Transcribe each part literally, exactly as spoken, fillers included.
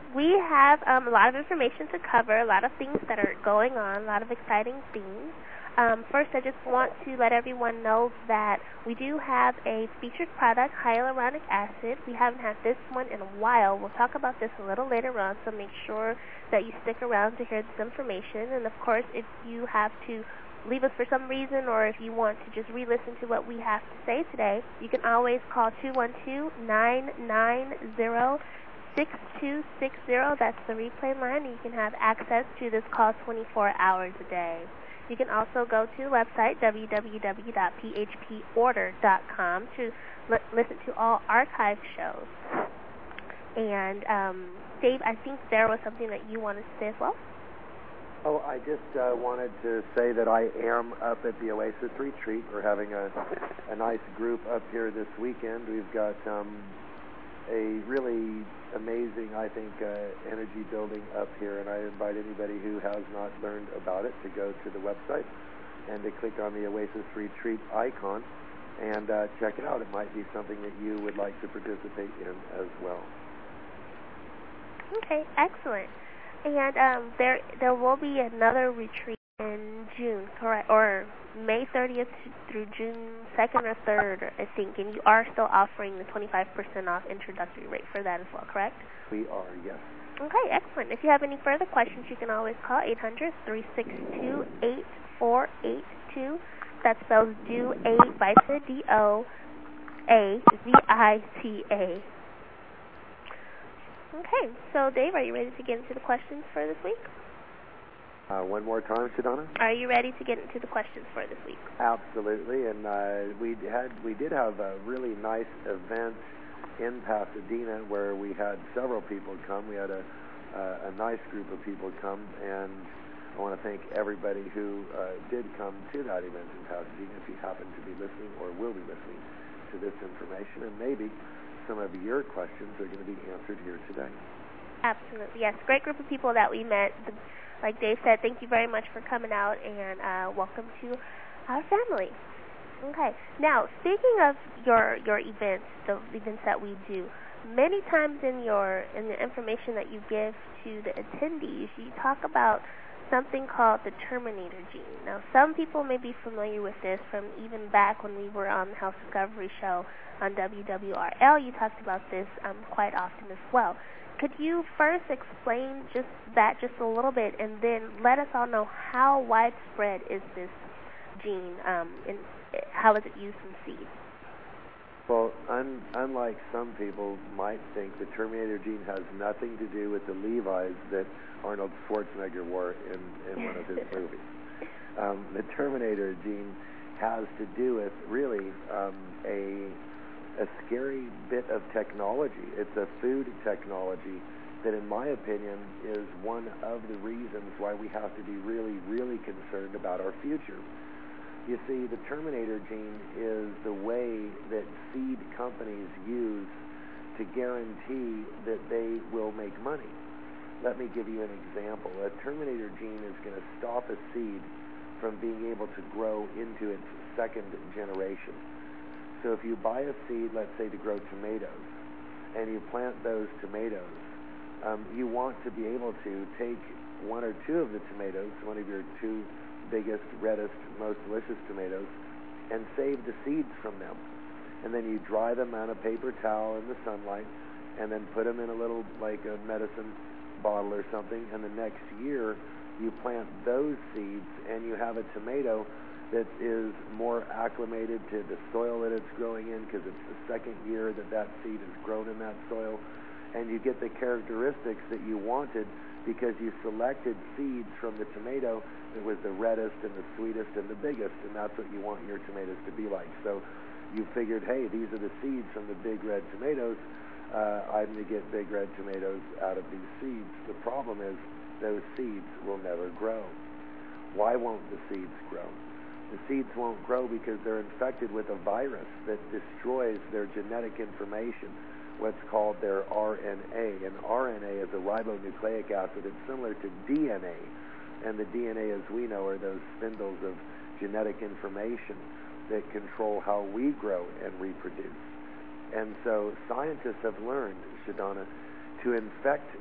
we have um, a lot of information to cover, a lot of things that are going on, a lot of exciting things. Um, first, I just want to let everyone know that we do have a featured product, hyaluronic acid. We haven't had this one in a while. We'll talk about this a little later on, so make sure that you stick around to hear this information. And, of course, if you have to leave us for some reason or if you want to just re-listen to what we have to say today, you can always call two one two, nine nine zero, six two six zero. That's the replay line, and you can have access to this call twenty-four hours a day. You can also go to the website, w w w dot p h p order dot com, to li- listen to all archived shows. And, um, Dave, I think there was something that you wanted to say as well. Oh, I just uh, wanted to say that I am up at the Oasis Retreat. We're having a, a nice group up here this weekend. We've got um, a really amazing, I think, uh, energy building up here, and I invite anybody who has not learned about it to go to the website and to click on the Oasis Retreat icon and uh, check it out. It might be something that you would like to participate in as well. Okay, excellent. And um, there there will be another retreat in June, correct, or May thirtieth through June second or third, I think, and you are still offering the twenty-five percent off introductory rate for that as well, correct? We are, yes. Okay, excellent. If you have any further questions, you can always call eight hundred, three six two, eight four eight two. That spells do A Vita, D O A V I T A. Okay, so Dave, are you ready to get into the questions for this week? Uh, one more time, Shadana. Are you ready to get into the questions for this week? Absolutely, and uh, we had we did have a really nice event in Pasadena where we had several people come. We had a uh, a nice group of people come, and I want to thank everybody who uh, did come to that event in Pasadena. If you happen to be listening or will be listening to this information, and maybe some of your questions are going to be answered here today. Absolutely, yes. Great group of people that we met. Like Dave said, thank you very much for coming out, and uh, welcome to our family. Okay. Now, speaking of your your events, the events that we do, many times in your in the information that you give to the attendees, you talk about something called the Terminator gene. Now, some people may be familiar with this from even back when we were on the Health Discovery Show on W W R L. You talked about this um, quite often as well. Could you first explain just that just a little bit, and then let us all know how widespread is this gene, um, and how is it used in seeds? Well, un- unlike some people might think, the Terminator gene has nothing to do with the Levi's that Arnold Schwarzenegger wore in, in one of his movies. Um, the Terminator gene has to do with really um, a a scary bit of technology. It's a food technology that, in my opinion, is one of the reasons why we have to be really, really concerned about our future. You see, the Terminator gene is the way that seed companies use to guarantee that they will make money. Let me give you an example. A Terminator gene is going to stop a seed from being able to grow into its second generation. So if you buy a seed, let's say to grow tomatoes, and you plant those tomatoes, um, you want to be able to take one or two of the tomatoes, one of your two biggest, reddest, most delicious tomatoes, and save the seeds from them. And then you dry them on a paper towel in the sunlight, and then put them in a little, like a medicine bottle or something, and the next year you plant those seeds, and you have a tomato that is more acclimated to the soil that it's growing in, because it's the second year that that seed has grown in that soil, and you get the characteristics that you wanted because you selected seeds from the tomato that was the reddest and the sweetest and the biggest, and that's what you want your tomatoes to be like. So you figured, hey, these are the seeds from the big red tomatoes. Uh, I'm going to get big red tomatoes out of these seeds. The problem is those seeds will never grow. Why won't the seeds grow? The seeds won't grow because they're infected with a virus that destroys their genetic information, what's called their R N A. And R N A is a ribonucleic acid. It's similar to D N A. And the D N A, as we know, are those spindles of genetic information that control how we grow and reproduce. And so scientists have learned, Shadana, to infect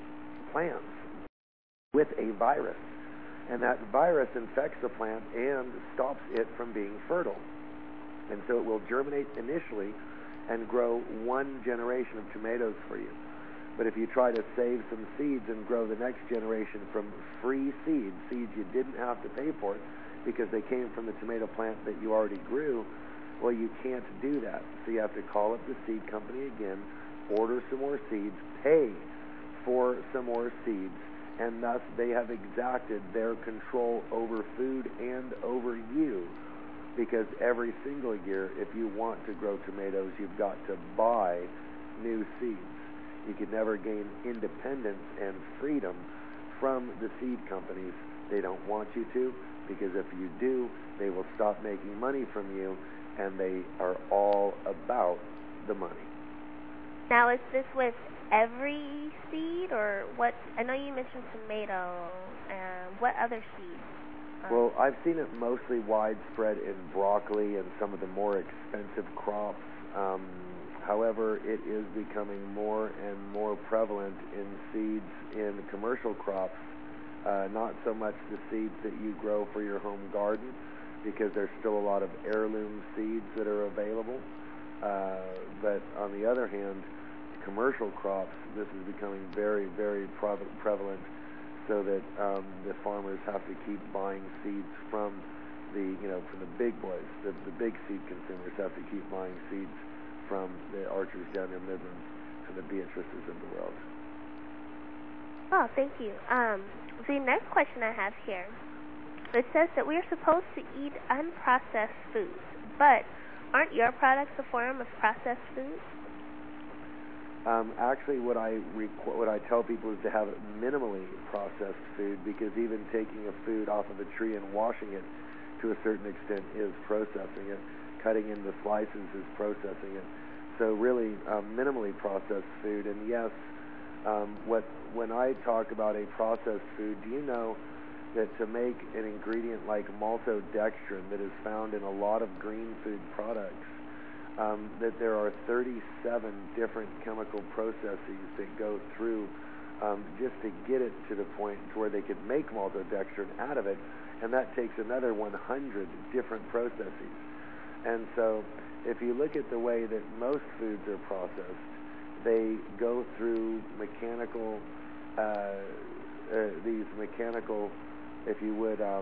plants with a virus. And that virus infects the plant and stops it from being fertile. And so it will germinate initially and grow one generation of tomatoes for you. But if you try to save some seeds and grow the next generation from free seeds, seeds you didn't have to pay for it because they came from the tomato plant that you already grew, well, you can't do that. So you have to call up the seed company again, order some more seeds, pay for some more seeds, and thus they have exacted their control over food and over you, because every single year, if you want to grow tomatoes, you've got to buy new seeds. You can never gain independence and freedom from the seed companies. They don't want you to, because if you do, they will stop making money from you, and they are all about the money. Now, is this with every seed, or what? I know you mentioned tomato, and what other seeds? Um, well, I've seen it mostly widespread in broccoli and some of the more expensive crops. Um, however, it is becoming more and more prevalent in seeds in commercial crops, uh, not so much the seeds that you grow for your home garden, because there's still a lot of heirloom seeds that are available. Uh, but on the other hand, commercial crops, this is becoming very, very prevalent, so that um, the farmers have to keep buying seeds from the, you know, from the big boys. The, the big seed consumers have to keep buying seeds from the Archers down in Midland and the Beatrices of the world. Oh, thank you. Um, the next question I have here, it says that we are supposed to eat unprocessed foods, but aren't your products a form of processed food? Um, actually, what I requ- what I tell people is to have minimally processed food, because even taking a food off of a tree and washing it to a certain extent is processing it. Cutting into slices is processing it. So really, um, minimally processed food. And yes, um, what when I talk about a processed food, do you know that to make an ingredient like maltodextrin that is found in a lot of green food products, Um, that there are thirty-seven different chemical processes that go through um, just to get it to the point to where they could make maltodextrin out of it, and that takes another one hundred different processes. And so if you look at the way that most foods are processed, they go through mechanical, uh, uh, these mechanical, if you would, um,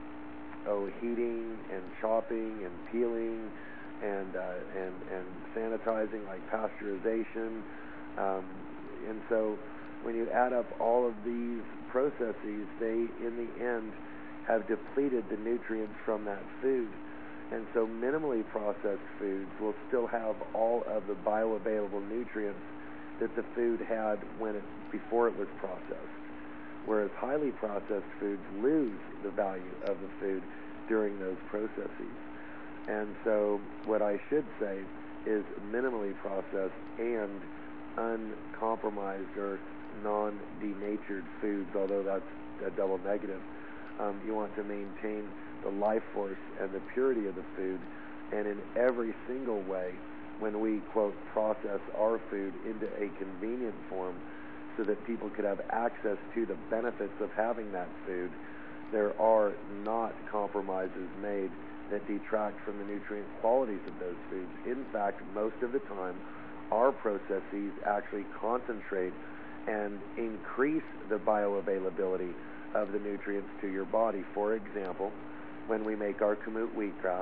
oh, heating and chopping and peeling, and uh, and and sanitizing, like pasteurization, um, and so when you add up all of these processes, they in the end have depleted the nutrients from that food. And so minimally processed foods will still have all of the bioavailable nutrients that the food had when it before it was processed, whereas highly processed foods lose the value of the food during those processes. And so what I should say is minimally processed and uncompromised or non-denatured foods, although that's a double negative. Um, you want to maintain the life force and the purity of the food, and in every single way, when we, quote, process our food into a convenient form so that people could have access to the benefits of having that food, there are not compromises made that detract from the nutrient qualities of those foods. In fact, most of the time, our processes actually concentrate and increase the bioavailability of the nutrients to your body. For example, when we make our kamut wheatgrass,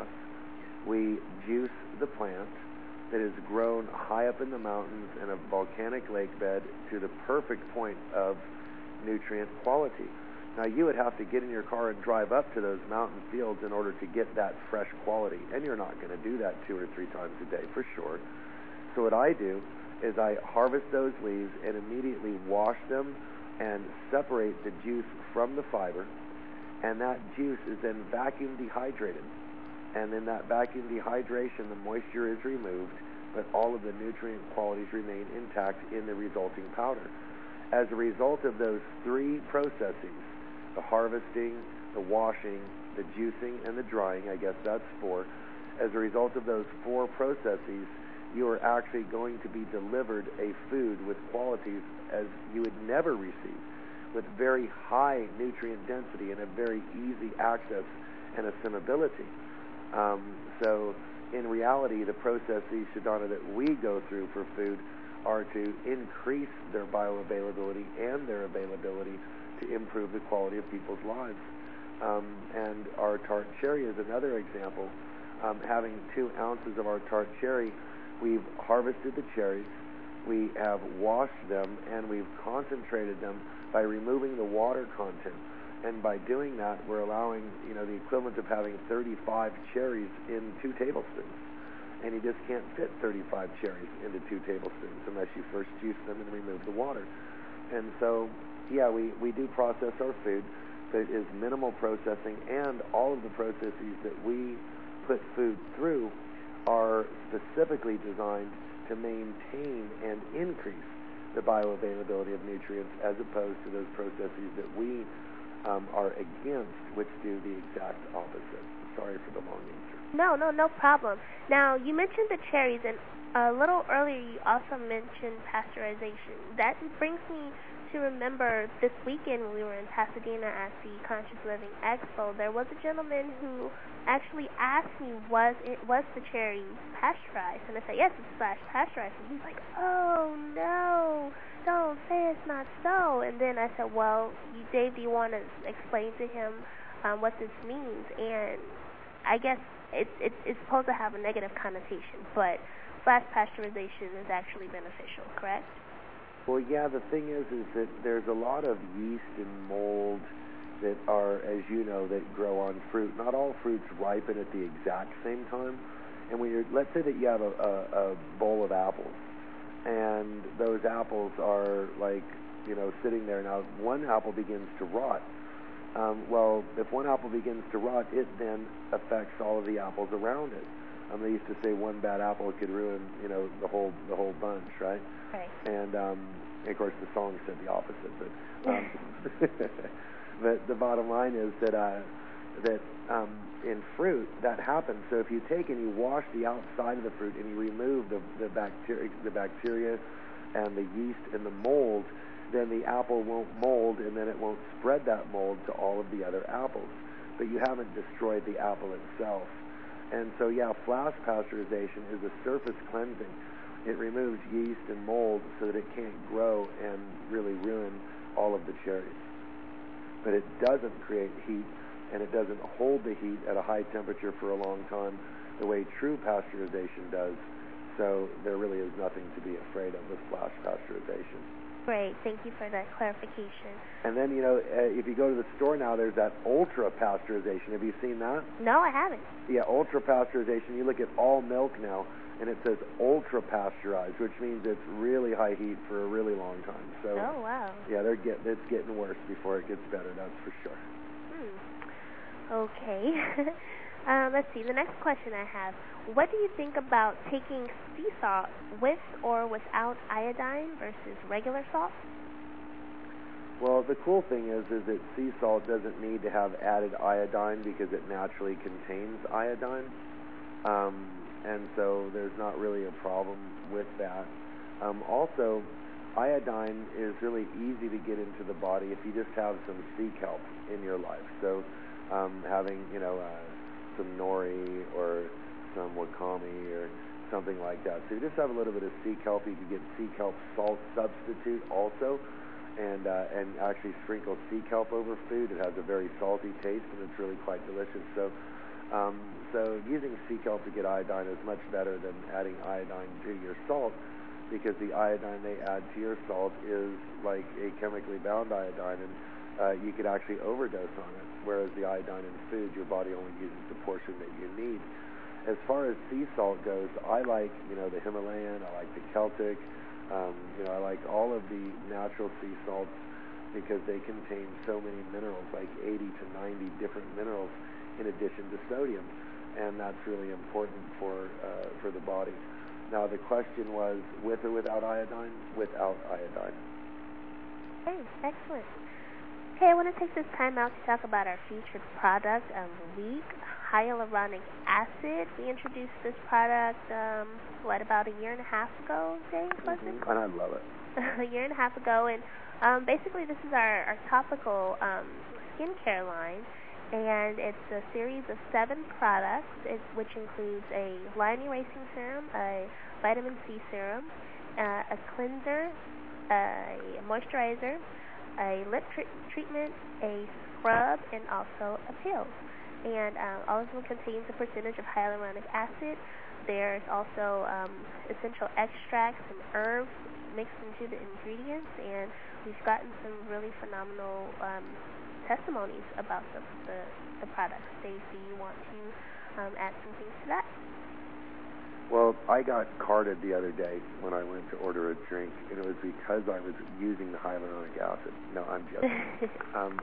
we juice the plant that is grown high up in the mountains in a volcanic lake bed to the perfect point of nutrient quality. Now, you would have to get in your car and drive up to those mountain fields in order to get that fresh quality, and you're not going to do that two or three times a day for sure. So what I do is I harvest those leaves and immediately wash them and separate the juice from the fiber, and that juice is then vacuum dehydrated. And in that vacuum dehydration, the moisture is removed, but all of the nutrient qualities remain intact in the resulting powder. As a result of those three processes, the harvesting, the washing, the juicing, and the drying, I guess that's four. As a result of those four processes, you are actually going to be delivered a food with qualities as you would never receive, with very high nutrient density and a very easy access and assimilability. Um, so in reality, the processes, Shadana, that we go through for food are to increase their bioavailability and their availability to improve the quality of people's lives. Um, and our tart cherry is another example. Um, having two ounces of our tart cherry, we've harvested the cherries, we have washed them, and we've concentrated them by removing the water content. And by doing that, we're allowing, you know, the equivalent of having thirty-five cherries in two tablespoons. And you just can't fit thirty-five cherries into two tablespoons unless you first juice them and remove the water. And so, yeah, we, we do process our food, but it is minimal processing, and all of the processes that we put food through are specifically designed to maintain and increase the bioavailability of nutrients, as opposed to those processes that we um, are against, which do the exact opposite. Sorry for the long answer. No, no, no problem. Now, you mentioned the cherries, and a little earlier you also mentioned pasteurization. That brings me to remember this weekend when we were in Pasadena at the Conscious Living Expo, there was a gentleman who actually asked me, was it was the cherry pasteurized? And I said, yes, it's slash pasteurized. And he's like, oh, no, don't say it's not so. And then I said, well, you, Dave, do you want to explain to him um, what this means? And I guess it's, it's, it's supposed to have a negative connotation, but slash pasteurization is actually beneficial, correct? Well, yeah, the thing is, is that there's a lot of yeast and mold that are, as you know, that grow on fruit. Not all fruits ripen at the exact same time. And when you're, let's say that you have a, a, a bowl of apples, and those apples are like, you know, sitting there. Now, one apple begins to rot. Um, well, if one apple begins to rot, it then affects all of the apples around it. Um, they used to say one bad apple could ruin, you know, the whole the whole bunch, right? Right. And um, of course, the song said the opposite. But um, but the bottom line is that uh, that um, in fruit that happens. So if you take and you wash the outside of the fruit and you remove the the bacteria, the bacteria, and the yeast and the mold, then the apple won't mold, and then it won't spread that mold to all of the other apples. But you haven't destroyed the apple itself. And so, yeah, flash pasteurization is a surface cleansing. It removes yeast and mold so that it can't grow and really ruin all of the cherries. But it doesn't create heat, and it doesn't hold the heat at a high temperature for a long time the way true pasteurization does. So there really is nothing to be afraid of with flash pasteurization. Great. Thank you for that clarification. And then, you know, uh, if you go to the store now, there's that ultra pasteurization. Have you seen that? No, I haven't. Yeah, ultra pasteurization. You look at all milk now, and it says ultra pasteurized, which means it's really high heat for a really long time. So, oh, wow. Yeah, they're get, it's getting worse before it gets better, that's for sure. Hmm. Okay. um, let's see. The next question I have, what do you think about taking sea salt with or without iodine versus regular salt? Well, the cool thing is, is that sea salt doesn't need to have added iodine because it naturally contains iodine. Um, and so there's not really a problem with that. Um, also, iodine is really easy to get into the body if you just have some sea kelp in your life. So um, having, you know, uh, some nori or some wakame or something like that. So you just have a little bit of sea kelp. You can get sea kelp salt substitute also, and uh, and actually sprinkle sea kelp over food. It has a very salty taste, and it's really quite delicious. So um, so using sea kelp to get iodine is much better than adding iodine to your salt, because the iodine they add to your salt is like a chemically bound iodine, and uh, you could actually overdose on it, whereas the iodine in food, your body only uses the portion that you need. As far as sea salt goes, I like, you know, the Himalayan, I like the Celtic, um, you know, I like all of the natural sea salts because they contain so many minerals, like eighty to ninety different minerals in addition to sodium, and that's really important for uh, for the body. Now, the question was, with or without iodine? Without iodine. Okay, excellent. Okay, I want to take this time out to talk about our featured product of the week, hyaluronic acid. We introduced this product, um, what, about a year and a half ago, Dave, was it? Mm-hmm. And I love it. a year and a half ago, and um, basically this is our, our topical um, skincare line, and it's a series of seven products, it, which includes a line erasing serum, a vitamin C serum, uh, a cleanser, a moisturizer, a lip tr- treatment, a scrub, and also a pill. And um, all of them contains a percentage of hyaluronic acid. There's also um, essential extracts and herbs mixed into the ingredients, and we've gotten some really phenomenal um, testimonies about the, the, the products. Dave, do you want to um, add some things to that? Well, I got carded the other day when I went to order a drink, and it was because I was using the hyaluronic acid. No, I'm joking. um,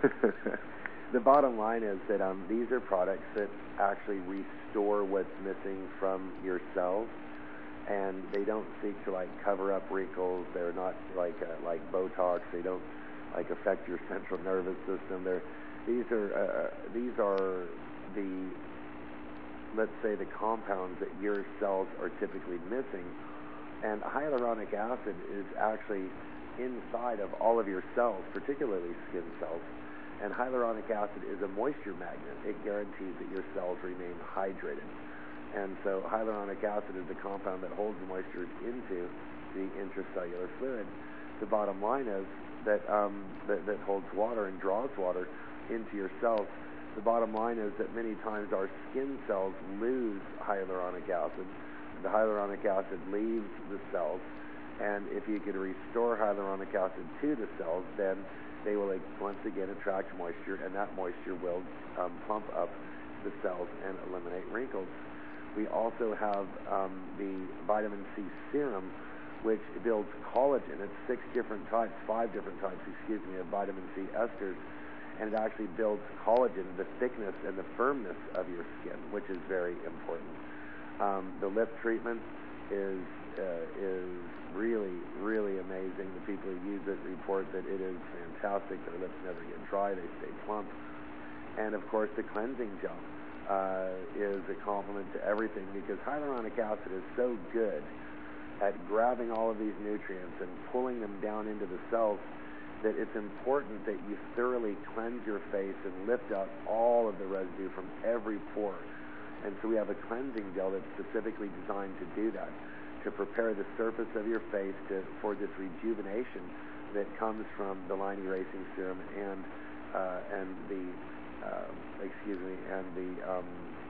the bottom line is that um, these are products that actually restore what's missing from your cells, and they don't seek to like cover up wrinkles. They're not like uh, like Botox. They don't like affect your central nervous system. They're these are uh, these are the let's say the compounds that your cells are typically missing, and hyaluronic acid is actually inside of all of your cells, particularly skin cells. And hyaluronic acid is a moisture magnet. It guarantees that your cells remain hydrated. And so hyaluronic acid is a compound that holds the moisture into the intracellular fluid. The bottom line is that, um, that that holds water and draws water into your cells. The bottom line is that many times our skin cells lose hyaluronic acid. The hyaluronic acid leaves the cells, and if you could restore hyaluronic acid to the cells, then they will once again attract moisture, and that moisture will um, plump up the cells and eliminate wrinkles. We also have um, the vitamin C serum, which builds collagen. It's six different types, five different types, excuse me, of vitamin C esters, and it actually builds collagen, the thickness and the firmness of your skin, which is very important. Um, the lip treatment is uh, is really, really amazing. The people who use it report that it is fantastic. Their lips never get dry. They stay plump. And, of course, the cleansing gel uh, is a complement to everything because hyaluronic acid is so good at grabbing all of these nutrients and pulling them down into the cells that it's important that you thoroughly cleanse your face and lift out all of the residue from every pore. And so we have a cleansing gel that's specifically designed to do that, to prepare the surface of your face to, for this rejuvenation that comes from the line erasing serum and uh, and the uh, excuse me and the um,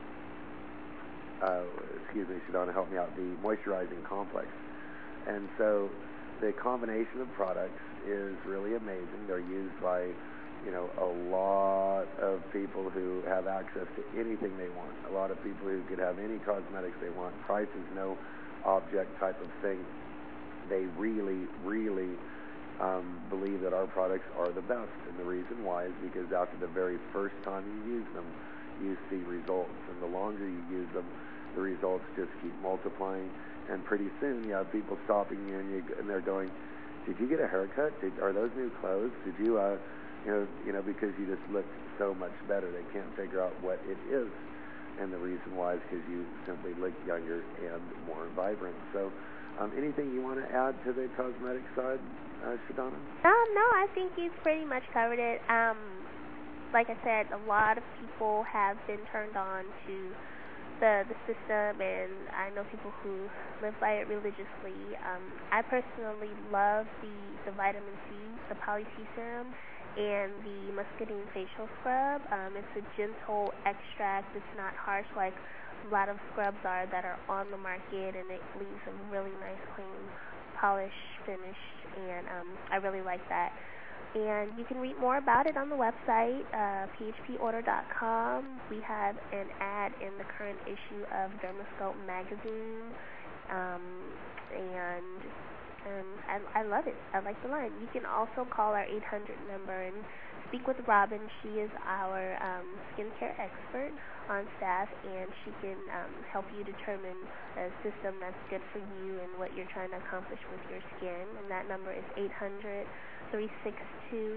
uh, excuse me, Shadonna, help me out, the moisturizing complex. And so the combination of products is really amazing. They're used by you know, a lot of people who have access to anything they want, a lot of people who could have any cosmetics they want. Price is no object type of thing. They really, really um, believe that our products are the best. And the reason why is because after the very first time you use them, you see results. And the longer you use them, the results just keep multiplying. And pretty soon you have people stopping you and, you, and they're going, did you get a haircut? Did, are those new clothes? Did you... Uh, You know, you know, because you just look so much better. They can't figure out what it is. And the reason why is because you simply look younger and more vibrant. So um, anything you want to add to the cosmetic side, uh, Shadonna? Um, no, I think you've pretty much covered it. Um, like I said, a lot of people have been turned on to the, the system, and I know people who live by it religiously. Um, I personally love the, the vitamin C, the Poly C serum, and the Muscadine facial scrub. Um, it's a gentle extract. It's not harsh like a lot of scrubs are that are on the market, and it leaves a really nice, clean, polished finish, and um, I really like that. And you can read more about it on the website, uh, P H P order dot com. We have an ad in the current issue of Dermascope magazine, um, and Um, I, I love it. I like the line. You can also call our eight hundred number and speak with Robin. She is our um, skincare expert on staff, and she can um, help you determine a system that's good for you and what you're trying to accomplish with your skin. And that number is eight hundred, three six two,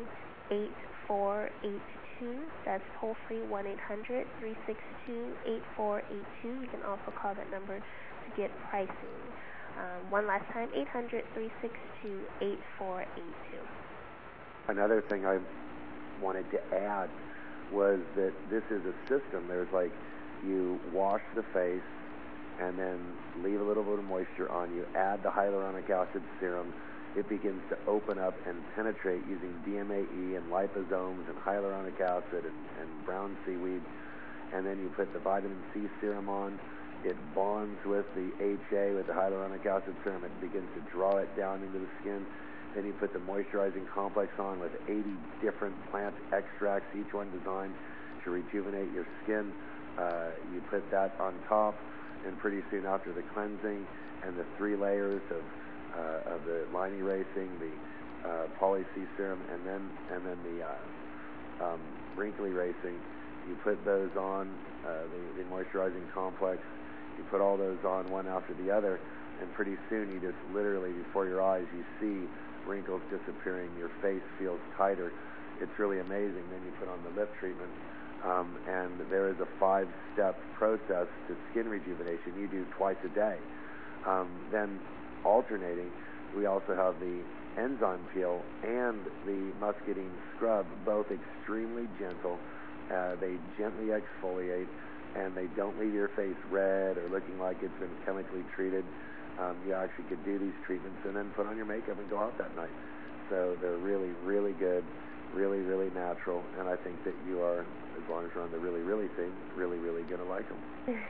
eight four eight two. That's toll-free one eight hundred, three six two, eight four eight two. You can also call that number to get pricing. Um, one last time, eight hundred, three six two, eight four eight two. Another thing I wanted to add was that this is a system. There's like you wash the face and then leave a little bit of moisture on you, add the hyaluronic acid serum. It begins to open up and penetrate using D M A E and liposomes and hyaluronic acid and, and brown seaweed. And then you put the vitamin C serum on. It bonds with the H A, with the hyaluronic acid serum. It begins to draw it down into the skin. Then you put the moisturizing complex on with eighty different plant extracts, each one designed to rejuvenate your skin. Uh, you put that on top, and pretty soon after the cleansing and the three layers of uh, of the line erasing, the uh, poly C serum, and then and then the uh, um, wrinkle erasing, you put those on, uh, the, the moisturizing complex. You put all those on one after the other, and pretty soon you just literally before your eyes you see wrinkles disappearing. Your face feels tighter. It's really amazing. Then you put on the lip treatment, um, and there is a five-step process to skin rejuvenation you do twice a day. Um, then alternating, we also have the enzyme peel and the muscadine scrub, both extremely gentle. Uh, they gently exfoliate, and they don't leave your face red or looking like it's been chemically treated. Um, you actually could do these treatments and then put on your makeup and go out that night. So they're really, really good, really, really natural, and I think that you are, as long as you're on the really, really thing, really, really going to like them.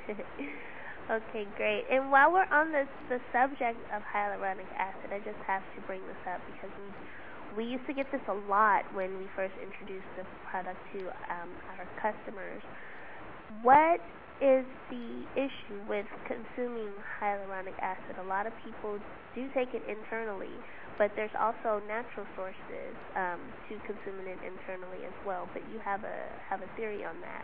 Okay, great. And while we're on this, the subject of hyaluronic acid, I just have to bring this up because we, we used to get this a lot when we first introduced the product to um, our customers. What is the issue with consuming hyaluronic acid? A lot of people do take it internally, but there's also natural sources um, to consuming it internally as well. But you have a have a theory on that.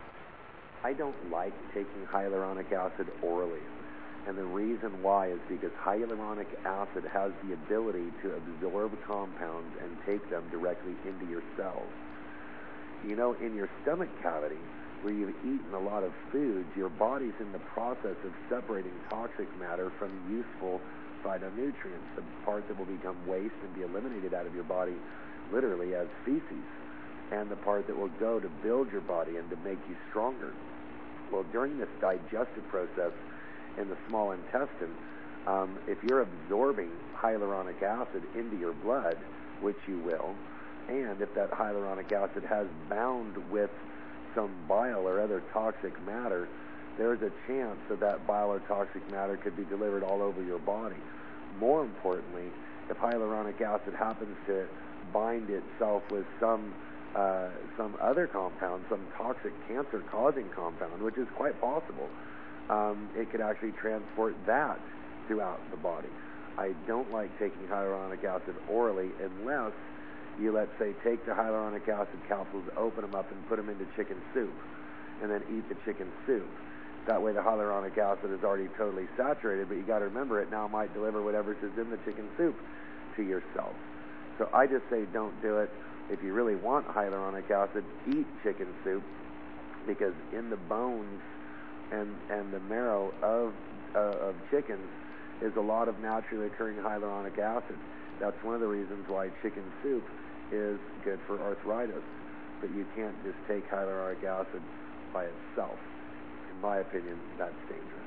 I don't like taking hyaluronic acid orally, and the reason why is because hyaluronic acid has the ability to absorb compounds and take them directly into your cells. You know, in your stomach cavity, where you've eaten a lot of foods, your body's in the process of separating toxic matter from useful phytonutrients, the part that will become waste and be eliminated out of your body literally as feces, and the part that will go to build your body and to make you stronger. Well, during this digestive process in the small intestine, um, if you're absorbing hyaluronic acid into your blood, which you will, and if that hyaluronic acid has bound with some bile or other toxic matter, there's a chance that that bile or toxic matter could be delivered all over your body. More importantly, if hyaluronic acid happens to bind itself with some uh, some other compound, some toxic cancer-causing compound, which is quite possible, um, it could actually transport that throughout the body. I don't like taking hyaluronic acid orally unless you, let's say, take the hyaluronic acid capsules, open them up, and put them into chicken soup, and then eat the chicken soup. That way the hyaluronic acid is already totally saturated, but you got to remember it now might deliver whatever's is in the chicken soup to your cells. So I just say don't do it. If you really want hyaluronic acid, eat chicken soup, because in the bones and, and the marrow of, uh, of chickens is a lot of naturally occurring hyaluronic acid. That's one of the reasons why chicken soup is good for arthritis, but you can't just take hyaluronic acid by itself. In my opinion, that's dangerous.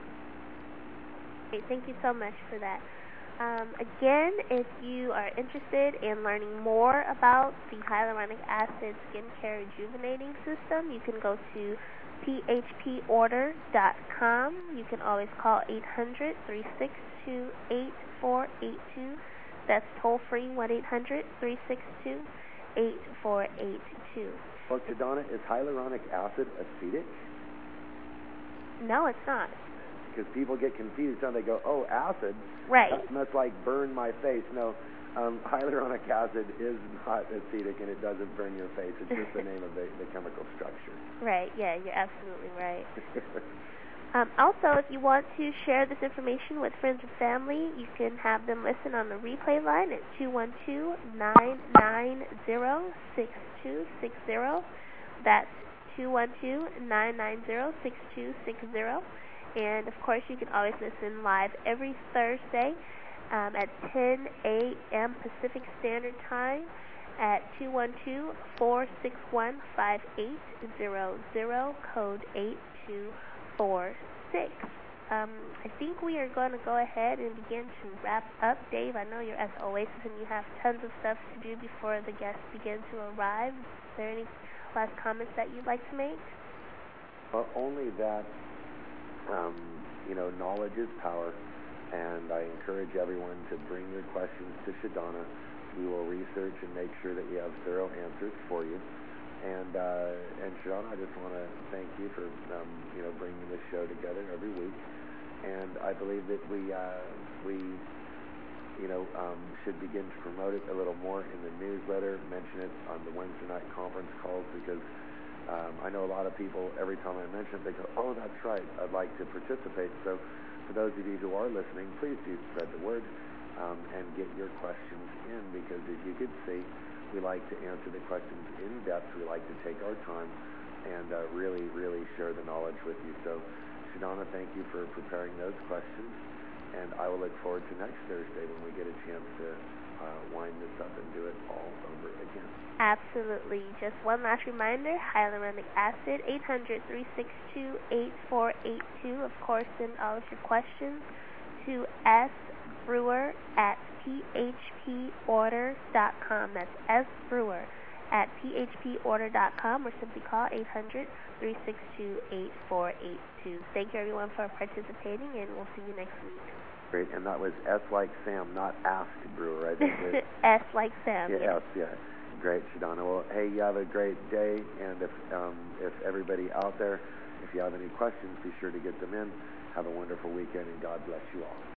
Okay, thank you so much for that. Um, again, if you are interested in learning more about the hyaluronic acid skincare rejuvenating system, you can go to p h p order dot com. You can always call eight hundred, three six two, eight four eight two. That's toll-free, one eight hundred, three six two, eight four eight two. Well, Donna, is hyaluronic acid acetic? No, it's not. Because people get confused and they go, oh, acid? Right. That must, like, burn my face. No, um, hyaluronic acid is not acetic, and it doesn't burn your face. It's just the name of the, the chemical structure. Right, yeah, you're absolutely right. Um, also, if you want to share this information with friends and family, you can have them listen on the replay line at two one two, nine nine zero, six two six zero. That's two one two, nine nine zero, six two six zero. And, of course, you can always listen live every Thursday um, at ten a.m. Pacific Standard Time at two one two, four six one, five eight zero zero, code eight two four six. Um, I think we are going to go ahead and begin to wrap up. Dave, I know you're at the Oasis and you have tons of stuff to do before the guests begin to arrive. Is there any last comments that you'd like to make? Well, only that, um, you know, knowledge is power, and I encourage everyone to bring your questions to Shadana. We will research and make sure that we have thorough answers for you. And uh, and Shadana, I just want to thank you for um, you know bringing this show together every week. And I believe that we uh, we you know um, should begin to promote it a little more in the newsletter. Mention it on the Wednesday night conference calls, because um, I know a lot of people, every time I mention it, they go, "Oh, that's right, I'd like to participate." So for those of you who are listening, please do spread the word. Um, and get your questions in, because as you can see, we like to answer the questions in depth. We like to take our time and uh, really, really share the knowledge with you. So, Shadana, thank you for preparing those questions, and I will look forward to next Thursday when we get a chance to uh, wind this up and do it all over again. Absolutely. Just one last reminder, hyaluronic acid, eight hundred, three six two, eight four eight two. Of course, send all of your questions to S. Brewer at P H P order dot com. That's S. Brewer at P H P order dot com, or simply call eight hundred, three six two, eight four eight two. Thank you, everyone, for participating, and we'll see you next week. Great, and that was S like Sam, not Ask Brewer, I think. S like Sam. Yeah, yes. S, yeah. Great, Shadana. Well, hey, you have a great day, and if um, if everybody out there, if you have any questions, be sure to get them in. Have a wonderful weekend, and God bless you all.